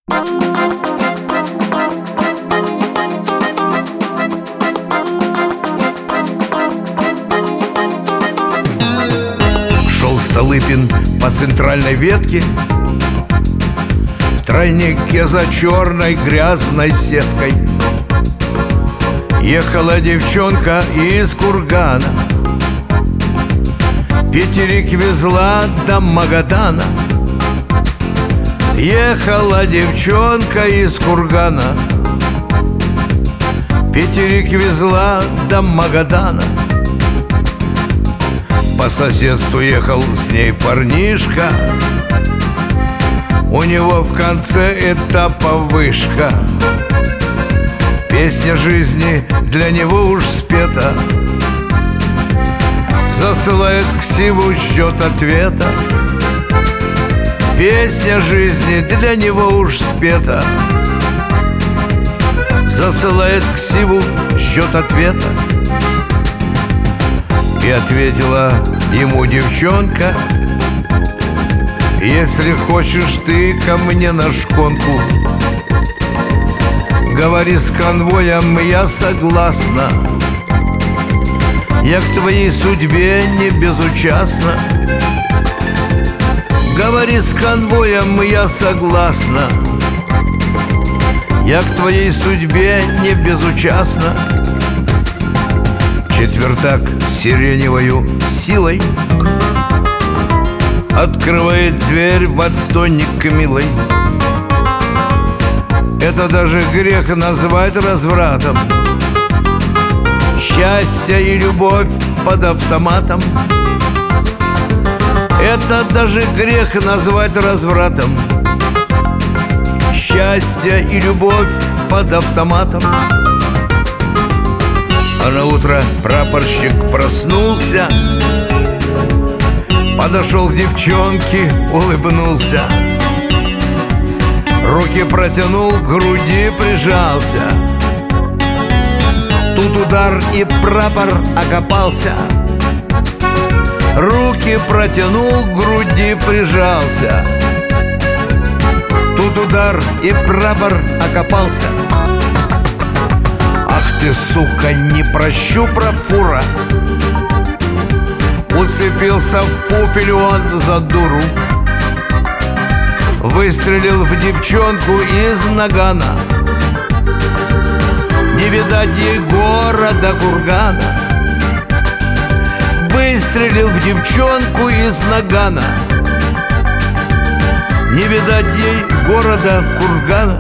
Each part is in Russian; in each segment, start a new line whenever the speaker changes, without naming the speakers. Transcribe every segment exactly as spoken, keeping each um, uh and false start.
Шел Столыпин по центральной ветке, в тройнике за черной грязной сеткой. Ехала девчонка из Кургана, Петерик везла до Магадана. Ехала девчонка из Кургана, Петерик везла до Магадана. По соседству ехал с ней парнишка, у него в конце этапа вышка. Песня жизни для него уж спета, засылает ксиву, ждет ответа. Песня жизни для него уж спета, засылает ксиву, ждет ответа. И ответила ему девчонка: если хочешь ты ко мне на шконку, говори с конвоем, я согласна. Я к твоей судьбе не безучастна. Говори с конвоем, я согласна. Я к твоей судьбе не безучастна. Четвертак сиреневою силой открывает дверь в отстойник милой. Это даже грех назвать развратом. Счастье и любовь под автоматом. Это даже грех назвать развратом. Счастье и любовь под автоматом. А на утро прапорщик проснулся, подошел к девчонке, улыбнулся, руки протянул, к груди прижался. Тут удар, и прапор окопался. Руки протянул, к груди прижался. Тут удар, и прапор окопался. Ах ты, сука, не прощу, профура! Уцепился в фуфель он за дуру. Выстрелил в девчонку из нагана. Не видать ей города Кургана. Выстрелил в девчонку из нагана. Не видать ей города Кургана.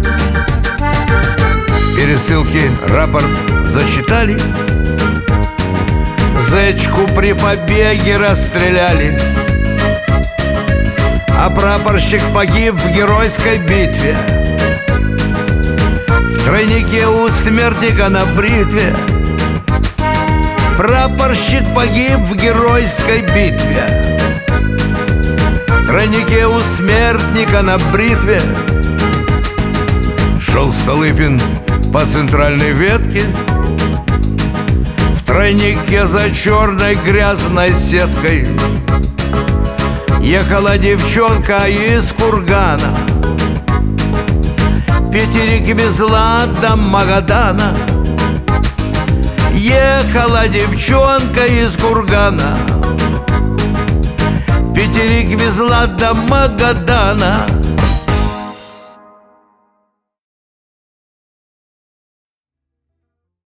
В пересылке рапорт зачитали. Зечку при побеге расстреляли, а прапорщик погиб в геройской битве. В тройнике у смертника на бритве. Прапорщик погиб в геройской битве. В тройнике у смертника на бритве. Шел Столыпин по центральной ветке, в тройнике за черной грязной сеткой. Ехала девчонка из Кургана, Петерик везла до Магадана. Ехала девчонка из Кургана, Петерик везла до Магадана.